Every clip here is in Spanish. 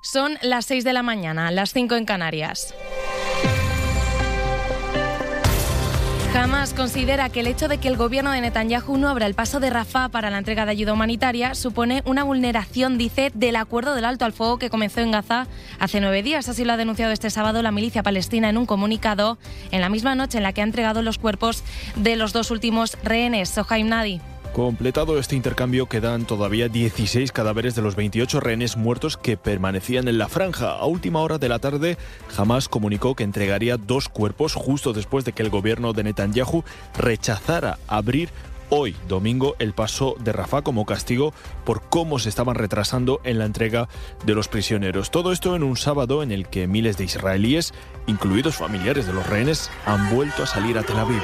Son las 6 de la mañana, las 5 en Canarias. Hamas considera que el hecho de que el gobierno de Netanyahu no abra el paso de Rafah para la entrega de ayuda humanitaria supone una vulneración, dice, del acuerdo del alto al fuego que comenzó en Gaza hace 9 días. Así lo ha denunciado este sábado la milicia palestina en un comunicado, en la misma noche en la que ha entregado los cuerpos de los 2 últimos rehenes. Sohaim Nadi. Completado este intercambio, quedan todavía 16 cadáveres de los 28 rehenes muertos que permanecían en la franja. A última hora de la tarde, Hamas comunicó que entregaría 2 cuerpos justo después de que el gobierno de Netanyahu rechazara abrir hoy, domingo, el paso de Rafah como castigo por cómo se estaban retrasando en la entrega de los prisioneros. Todo esto en un sábado en el que miles de israelíes, incluidos familiares de los rehenes, han vuelto a salir a Tel Aviv.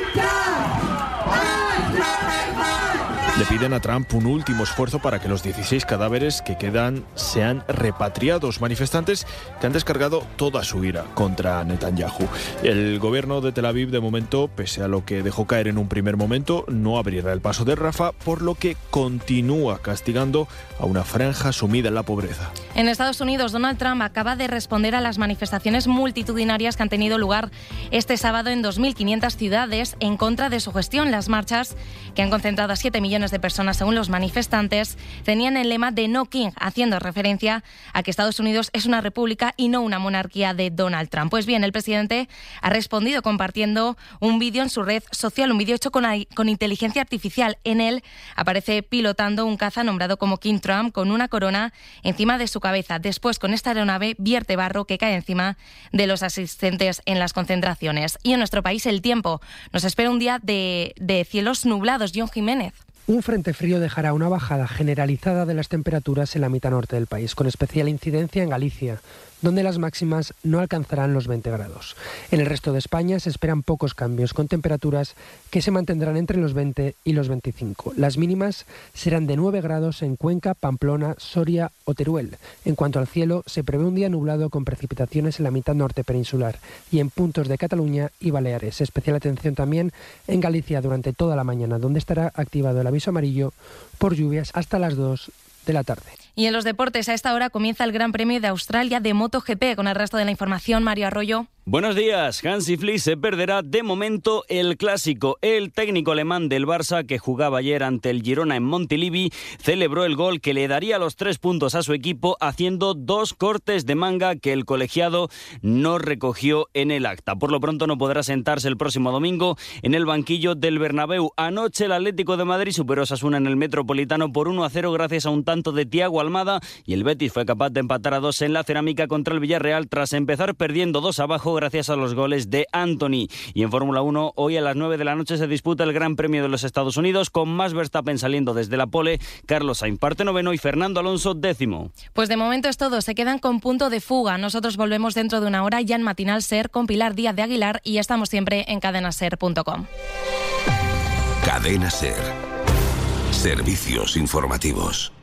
Le piden a Trump un último esfuerzo para que los 16 cadáveres que quedan sean repatriados. Manifestantes que han descargado toda su ira contra Netanyahu. El gobierno de Tel Aviv, de momento, pese a lo que dejó caer en un primer momento, no abrirá el paso de Rafah, por lo que continúa castigando a una franja sumida en la pobreza. En Estados Unidos, Donald Trump acaba de responder a las manifestaciones multitudinarias que han tenido lugar este sábado en 2.500 ciudades en contra de su gestión. Las marchas, que han concentrado a 7 millones de personas según los manifestantes, tenían el lema de No King, haciendo referencia a que Estados Unidos es una república y no una monarquía de Donald Trump. Pues bien, el presidente ha respondido compartiendo un vídeo en su red social, un vídeo hecho con inteligencia artificial. En él aparece pilotando un caza nombrado como King Trump con una corona encima de su cabeza. Después, con esta aeronave, vierte barro que cae encima de los asistentes en las concentraciones. Y en nuestro país el tiempo. Nos espera un día de cielos nublados. John Jiménez. Un frente frío dejará una bajada generalizada de las temperaturas en la mitad norte del país, con especial incidencia en Galicia, donde las máximas no alcanzarán los 20 grados. En el resto de España se esperan pocos cambios, con temperaturas que se mantendrán entre los 20 y los 25. Las mínimas serán de 9 grados en Cuenca, Pamplona, Soria o Teruel. En cuanto al cielo, se prevé un día nublado con precipitaciones en la mitad norte peninsular y en puntos de Cataluña y Baleares. Especial atención también en Galicia durante toda la mañana, donde estará activado el aviso amarillo por lluvias hasta las 2 de la tarde. Y en los deportes, a esta hora comienza el Gran Premio de Australia de MotoGP. Con el resto de la información, Mario Arroyo. Buenos días. Hansi Flick se perderá de momento el Clásico. El técnico alemán del Barça, que jugaba ayer ante el Girona en Montilivi, celebró el gol que le daría los 3 puntos a su equipo, haciendo 2 cortes de manga que el colegiado no recogió en el acta. Por lo pronto no podrá sentarse el próximo domingo en el banquillo del Bernabéu. Anoche el Atlético de Madrid superó a Osasuna en el Metropolitano por 1-0 gracias a un tanto de Thiago Almada, y el Betis fue capaz de empatar a 2 en la Cerámica contra el Villarreal tras empezar perdiendo 2 abajo gracias a los goles de Anthony. Y en Fórmula 1, hoy a las 9 de la noche se disputa el Gran Premio de los Estados Unidos, con Max Verstappen saliendo desde la pole, Carlos Sainz parte 9º y Fernando Alonso 10º. Pues de momento es todo, se quedan con punto de fuga. Nosotros volvemos dentro de una hora ya en Matinal Ser con Pilar Díaz de Aguilar y estamos siempre en cadenaser.com. Cadena Ser. Servicios informativos.